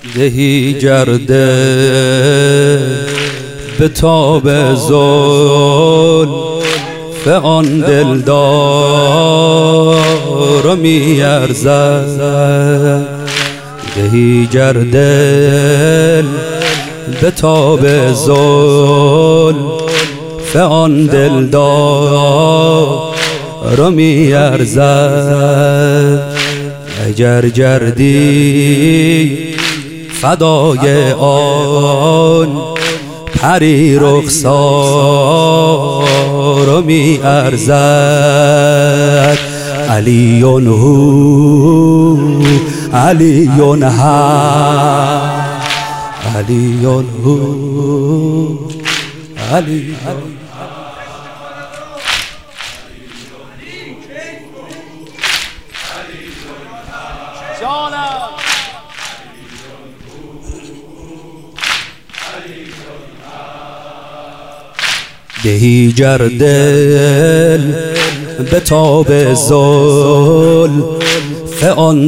دهی گرده به تاب زلف آن دلدار می ارزد. دهی گرده به تاب زلف آن دلدار می ارزد. اگر گردی فدای آن پری رخسار می ارزد. علیون هو علیون ها علیون هو علیون. دهی گردل به تاب زلف آن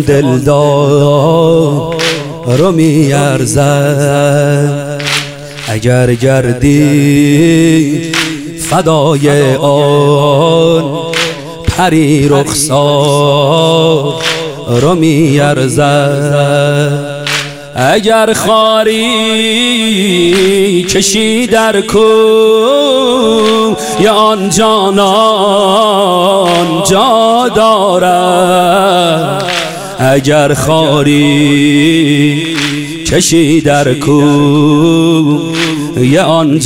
دلدار می ارزد. اگر گردی فدای آن پری رخسار می ارزد. اگر خاری کشی در کوی آن جانان جا دارد. اگر خاری کشی در کوی آن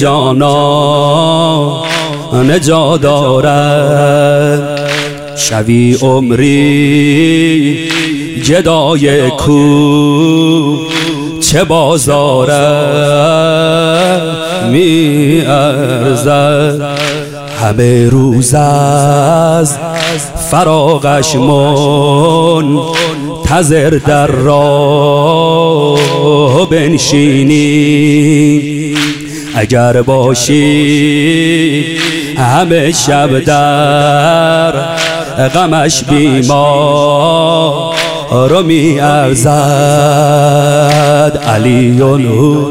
جانان جا دارد. شوی عمری گدای کو چه بازاره می ارزد. همه روز از فراغش منتظر در راه بنشینی. اگر باشی همه شب در غمش بیمار می ارزد. علیون هو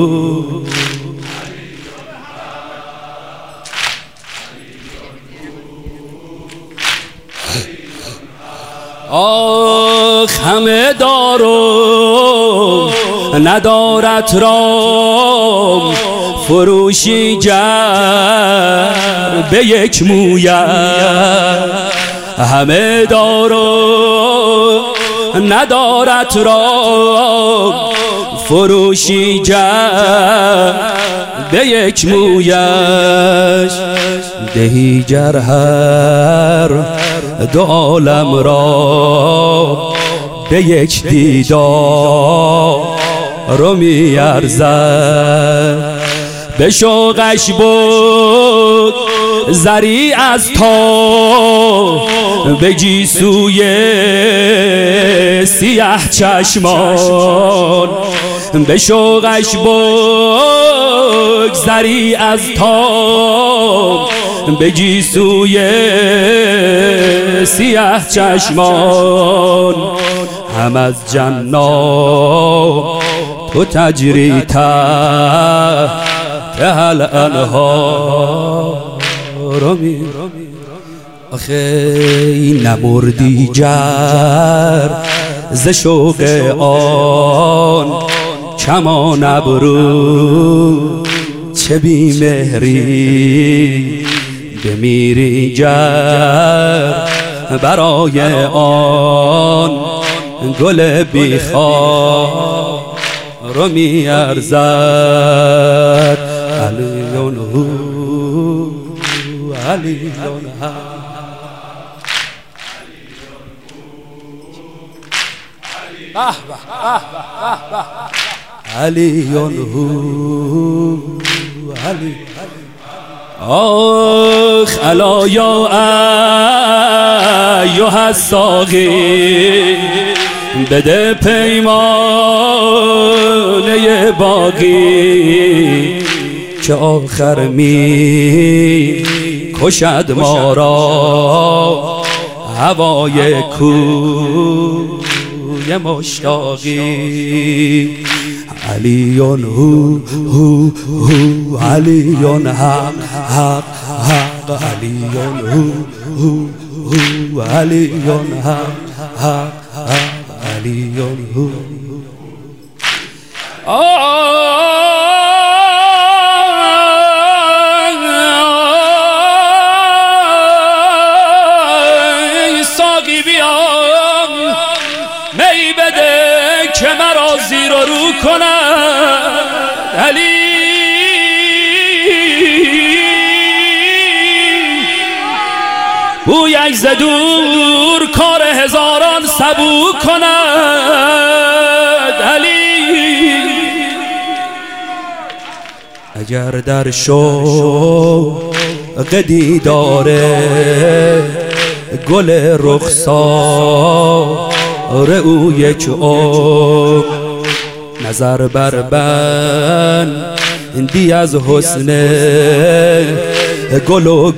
آخ همه دارو ندارت را فروشی گر به یک مویه. همه دارو ندارت را فروشی گر به یک مویش. دهی گر هر دو عالم را به یک دیدار می ارزد. به شوقش بود زری از تا بگی سوی سیه چشمان. به شوقش بود زری از تا بگی سوی سیه چشمان. هم از جنات تو تجری تحت الانهار می. آخه نمردی گر ز شوق آن کمان ابرو چه بی مهری. بمیری گر برای آن گل بی خار می ارزد. علیون هو علیون ها علیون هو علی. آخ الا یا ایها الساقی بده پیمانه باقی که آخر می کشد ما را هوای کوی روی مشتاقی علیون هو علیون حق حق حق علیون هو علیون حق حق حق علیون هو ساقی بیا می بده که مرا زیر و رو کند علی بویش ز دور کار هزاران سبو کند علی اگر در شوق دیداره گل رخسار او یک عمر نظر بر بندی از حسن گل و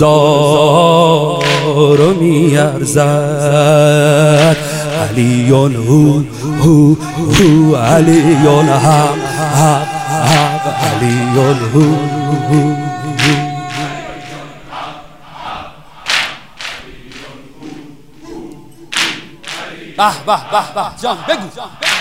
گلزار می ارزد علیون هو علیون حق حق حق علیون هو به به به به جان بگو